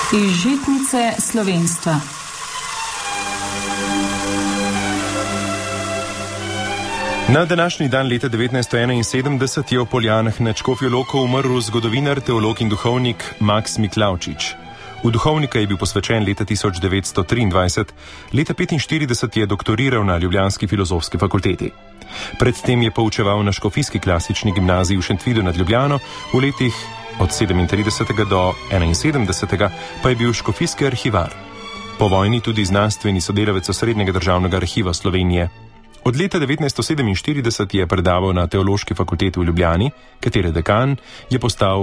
Iz žitnice slovenstva. Na današnji dan leta 1971 je v Poljanah nad Škofjo Loko umrl zgodovinar, teolog in duhovnik Maks Miklavčič. V duhovnika je bil posvečen leta 1923, leta 1945 je doktoriral na ljubljanski filozofski fakulteti. Predtem je poučeval na Škofijski klasični gimnaziji v Šentvidu nad Ljubljano, v letih od 37. do 71. pa je bil škofijski arhivar. Po vojni tudi znanstveni sodelavec Osrednjega državnega arhiva Slovenije. Od leta 1947 je predaval na Teološki fakulteti v Ljubljani, katere dekan je postal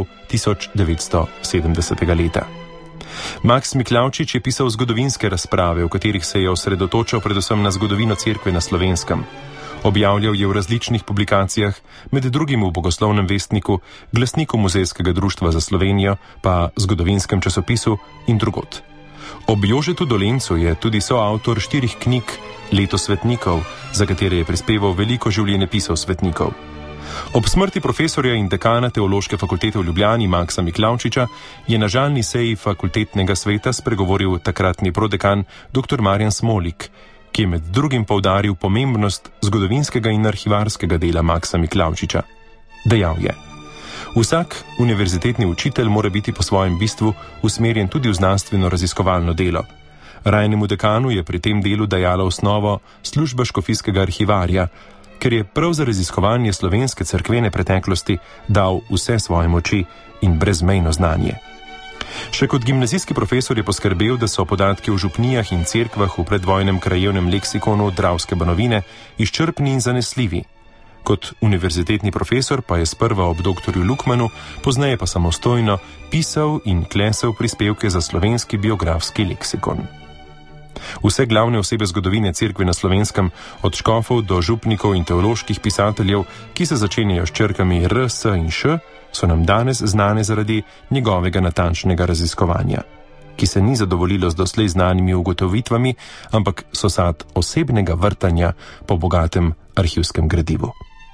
1970. leta. Maks Miklavčič je pisal zgodovinske razprave, v katerih se je osredotočal predvsem na zgodovino cerkve na Slovenskem. Objavljal je v različnih publikacijah, med drugim v Bogoslovnem vestniku, Glasniku Muzejskega društva za Slovenijo, pa zgodovinskem časopisu in drugod. Ob Jožetu Dolencu je tudi soavtor 4 knjig Leto svetnikov, za katere je prispeval veliko življenjepisov svetnikov. Ob smrti profesorja in dekana Teološke fakultete v Ljubljani Maksa Miklavčiča je na žalni seji fakultetnega sveta spregovoril takratni prodekan dr. Marjan Smolik, ki je med drugim poudaril pomembnost zgodovinskega in arhivarskega dela Maksa Miklavčiča. Dejal je: vsak univerzitetni učitelj mora biti po svojem bistvu usmerjen tudi v znanstveno-raziskovalno delo. Rajnemu dekanu je pri tem delu dajala osnovo služba škofijskega arhivarja, ker je prav za raziskovanje slovenske cerkvene preteklosti dal vse svoje moči in brezmejno znanje. Še kot gimnazijski profesor je poskrbel, da so podatki o župnijah in cerkvah v predvojnem krajevnem leksikonu Dravske Banovine izčrpni in zanesljivi. Kot univerzitetni profesor pa je sprva ob doktorju Lukmanu, pozneje pa samostojno pisal in klesal prispevke za slovenski biografski leksikon. Vse glavne osebe zgodovine cerkve na Slovenskem, od škofov do župnikov in teoloških pisateljev, ki se začenjajo s črkami R, S in Š, so nam danes znane zaradi njegovega natančnega raziskovanja, ki se ni zadovoljilo z doslej znanimi ugotovitvami, ampak so sad osebnega vrtanja po bogatem arhivskem gradivu.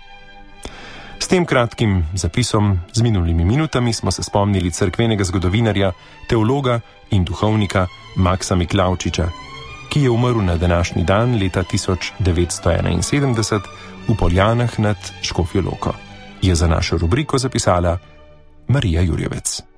S tem kratkim zapisom z minulimi minutami smo se spomnili cerkvenega zgodovinarja, teologa in duhovnika Maksa Miklavčiča, ki je umrl na današnji dan leta 1971 v Poljanah nad Škofjo Loko. Je za našo rubriko zapisala Marija Jurjevec.